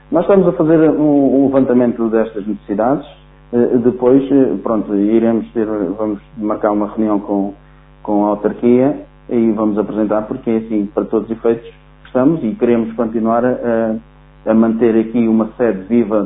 Nós estamos a fazer um levantamento destas necessidades. Depois, pronto, vamos marcar uma reunião com a autarquia e vamos apresentar, porque assim, para todos os efeitos, estamos e queremos continuar a manter aqui uma sede viva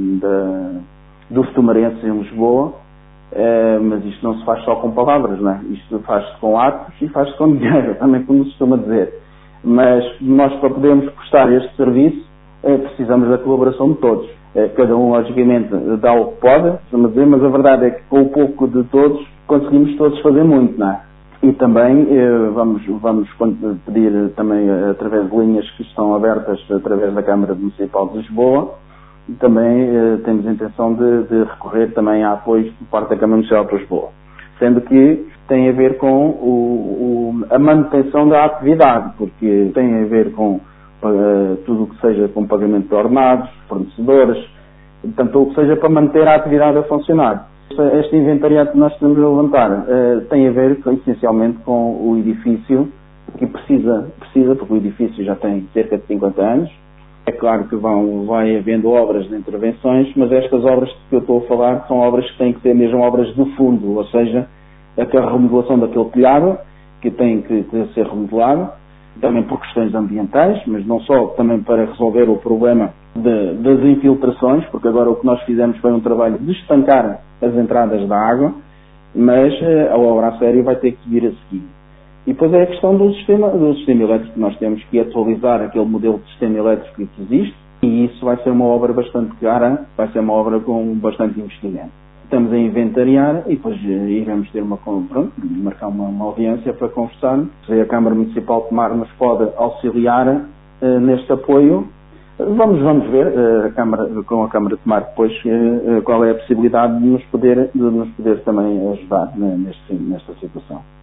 dos tomarenses em Lisboa, mas isto não se faz só com palavras, não é? Isto faz-se com atos e faz-se com dinheiro, também como se costuma dizer. Mas nós, para podermos prestar este serviço, precisamos da colaboração de todos. Cada um, logicamente, dá o que pode, dizer, mas a verdade é que com o pouco de todos, conseguimos todos fazer muito, não é? E também vamos pedir também, através de linhas que estão abertas através da Câmara Municipal de Lisboa, e também temos a intenção de recorrer também a apoios por parte da Câmara Municipal de Lisboa. Sendo que tem a ver com a manutenção da atividade, porque tem a ver com tudo o que seja com pagamento de ordenados, fornecedores, portanto, o que seja para manter a atividade a funcionar. Este inventariado que nós temos a levantar tem a ver essencialmente com o edifício, que precisa, porque o edifício já tem cerca de 50 anos. É claro que vai havendo obras de intervenções, mas estas obras que eu estou a falar são obras que têm que ser mesmo obras de fundo, ou seja, aquela remodelação daquele telhado, que tem que ser remodelado, também por questões ambientais, mas não só, também para resolver o problema das infiltrações, porque agora o que nós fizemos foi um trabalho de estancar as entradas da água, mas a obra a sério vai ter que vir a seguir. E depois é a questão do sistema elétrico, que nós temos que atualizar aquele modelo de sistema elétrico que existe, e isso vai ser uma obra bastante cara, vai ser uma obra com bastante investimento. Estamos a inventariar e depois iremos ter marcar uma audiência para conversar. Se a Câmara Municipal de Tomar nos pode auxiliar neste apoio, vamos ver com a Câmara de Tomar depois qual é a possibilidade de nos poder também ajudar nesta situação.